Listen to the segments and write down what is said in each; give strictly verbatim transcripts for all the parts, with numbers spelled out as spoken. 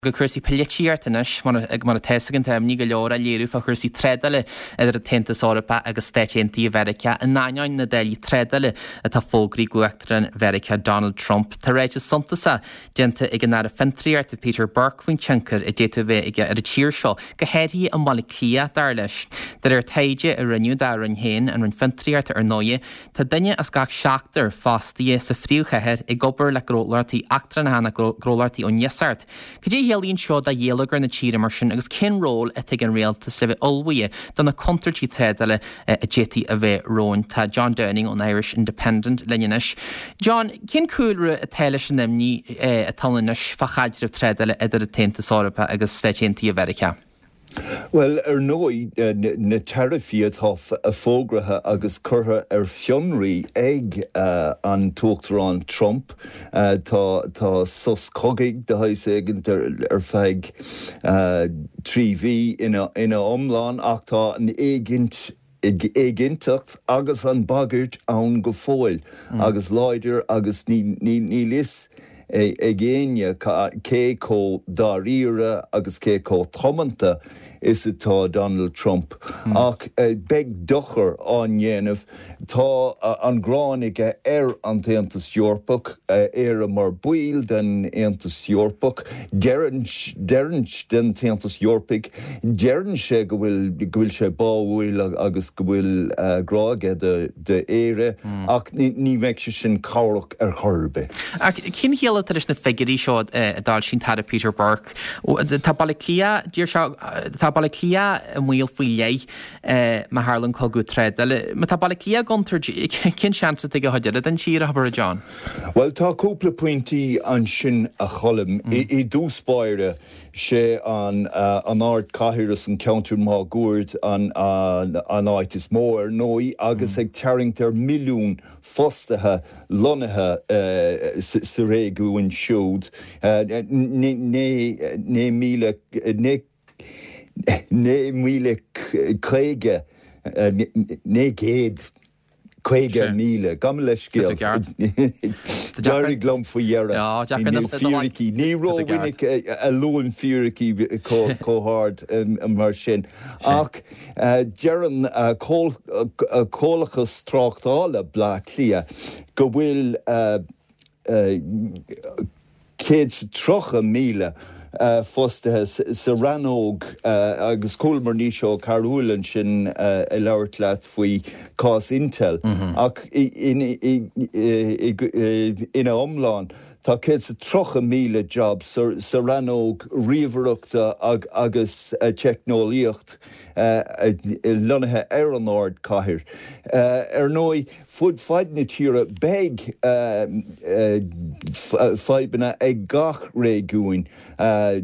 go chuirsaí polítíartanis mar ag mar tesagan taimní go leor a léirú fa chuirsaí tredale idir a Tentas Eorpa agus Stáití Mheiriceá in náineáin na déilí tredale atá fógraí Uachtaran Mheiriceá Donald Trump. Tá réidir suntasa dénta ag an ar a fintríart a Peter Burke faoin tinkar i déta bheith ag ar a tíir seo go héirí an mala clia dar leis. Dar ar taide a rinneú dar an héin an rin fintríart ar nóie tá duine as gach seachtar fástaí sa fríúchair i gobar le grólartaí achtar na hana grólartaí ó Niesart. Helíonn seo a dhéalagar na tíre mar sin agus cin ról a ag an réaltas le bheith olhuaí don na contartí tredale a détí a bheith róin tá John Downing on Irish Independent leis. John, cin cúlra a teile sin nimní a talanis fachaidir tredale idir a Tentas Eorpa agus Stáití Mheiriceá? Well, ar nói na tarifiad hof a fógrathe agus curtha ar fionraí ag uh, an tuachtarán Trump uh, tá tá sus cogaigh de hais éigent ar, ar feig uh, trí bhí ina, ina omláin ach tá an éigint éigintacht agus an bagairt ann go fóil mm. agus leidir agus ní, ní, ní lis e, e géine cé có daríire agus cé có tomanta is atá Donald Trump. Mm. Ach uh, beg dochar an dhéanamh tá uh, an gráinige ar an Tentas Eorpach uh, ar a mar buil den Tentas Eorpach dearns dearns den Tentas Eorpach dearns sé go bhfuil go bhfuil sé báhfuil agus go bhfuil uh, gráige de, de éire mm. ach ní, ní bheith sé sin cabhrach ar chorbe. Ach cin chéile tar is na figurí seo a dal sin tar a Peter Burke tá bailla clia dír seo tá bailla clia a mhuiil faoi lé ma Harlan cogú tredale ma tá bailla clia gontar cin seansa ag a hoidead den siar a habar a John? Well, tá cúpla pointí an sin a cholim mm. i, i dúspáire sé an uh, an ard caihiras an counter má gúird an an an áit is mór nói agus mm. ag tearingtar milliún fostathe lonathe uh, sa réigúin siúd uh, né né né míle né né míle chéige né géad Céige míle gam leis céal Dearry glum faoi dhearra fíricí ní róhainnig a luan fíricí cóhard mar sin ach dearan cólachas tráchtála blá clia go bhfuil céad trocha míle Uh, fostathe sa ranóg uh, agus cúlmar ní seo carúlan sin uh, i labhart leat faoi cás Intel mm-hmm. ach ina omláin tá céad sa trocha míle job sa, sa ranóg riomhaireachta ag, agus uh, technoliacht uh, uh, lonathe ar an áard caithear. Uh, ar nói fud faid na tíre beg uh, uh, faibanna ag gach réigúin uh,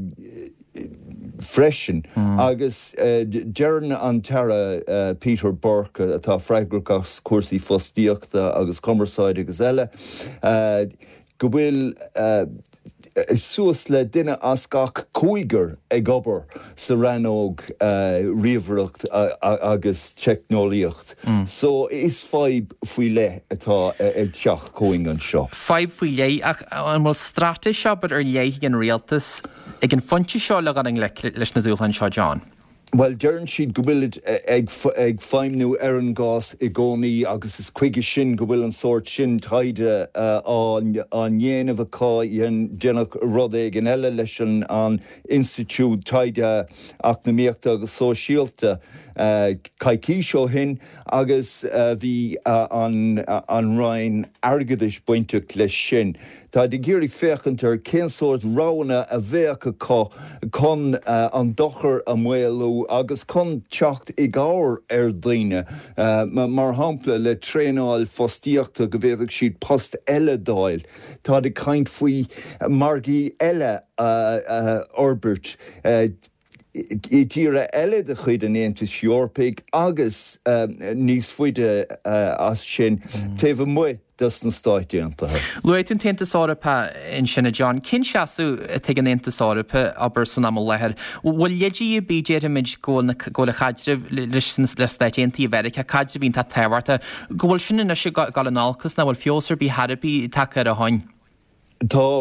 freisin mm. agus uh, dearn an tara uh, Peter Burke atá freigrachas cuasaí fostíochta agus commerceáid agus eile uh, go bhfuil uh, suas le duine as gach cúigear ag obair sa ranóg uh, riomhaireacht agus technoliacht. Mm. So is feib faoi le atá ag teach cóing an seo. Feib faoi le ach an bhfuil strata seo bud ar léigh an rialtas ag an fonti seo le gan leis na dúilhan seo John. Well, dearn siad go bhfuil ag, ag feimnú ar an gás i gcónaí agus is cuige sin go bhfuil an sort sin taide uh, an dhéanamh cá dhéan déanach rud ag an eile leis an institút taide ach na míochta agus sóisialta uh, caiicí seo hin agus bhí uh, uh, an, uh, an rain airgeadis buinteach leis sin. Tá de géirí féchant ar cén sort rána a bhéacha cá chun uh, an dochar a mhuilú agus chun teacht i gcáir ar daoine uh, mar hampla le tréáil fostíochta go bhéadh siad post eile dáil. Tá de caint faoi margaí eile uh, uh, orbert uh, I tíre eile de chuid an Tentas Eorpach agus uh, níos fuide uh, as sin mm. taobh mu das na stáitianta. Luit an Tentas Eorpa in sinna John, cin seasú ag an Tentas Eorpa aber san am lethir. Bhfuil léidí a bídéir imid ggóla chaidirh leis le Stáití Mheiriceá caidir bhín tá táhairta, go bhfuil sin na se gal an álcas na bhfuil fiosar bí harabí take ar a hain. Tá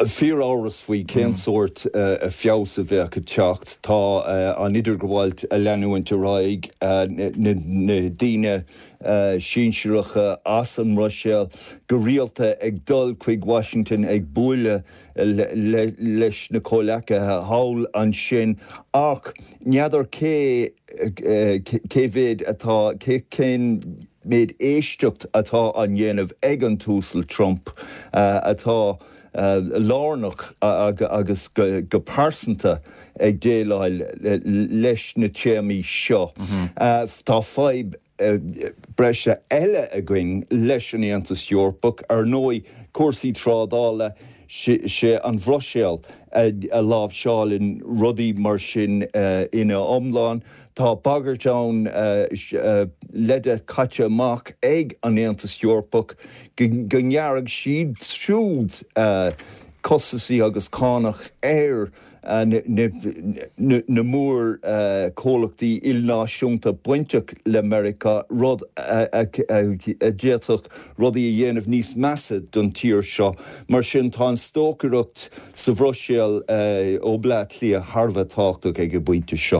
Fíor áras faoi cén sort a fios a bheith go teacht tá an idir gohailt a leanúint raig na daoine sínseireacha as an Roiséal go rialta ag dul chuig Washington ag buaile leis na cóileacha hawl an sin ach neadar cé céhéad atá cé cén méid éisteacht atá an dhéanamh ag an túsal Trump atá Uh, lárnach ag, agus go, go pásanta ag déalail leis na téimí seo. Mm-hmm. Uh, tá fáib uh, breise eile a gcuin leis an Aontas Eorpach ar nói cuasaí trádála sé an Bhroiséal a lámh seálinn rudaí mar sin uh, ina omláin. Tá bagart ann uh, uh, leide caite amach ag an Aontas Eorpach go ngearrag siad siúd uh, cosasaí agus cánach air uh, na mór uh, cólachtaí ilnáisiúnta buinteach l'América rud a déach rudaí a dhéanamh níos measa don tír seo mar sin tá an stócaíocht sa Bhroiséal uh, ó bláit lia Harvard táchtach ag a buinte seo.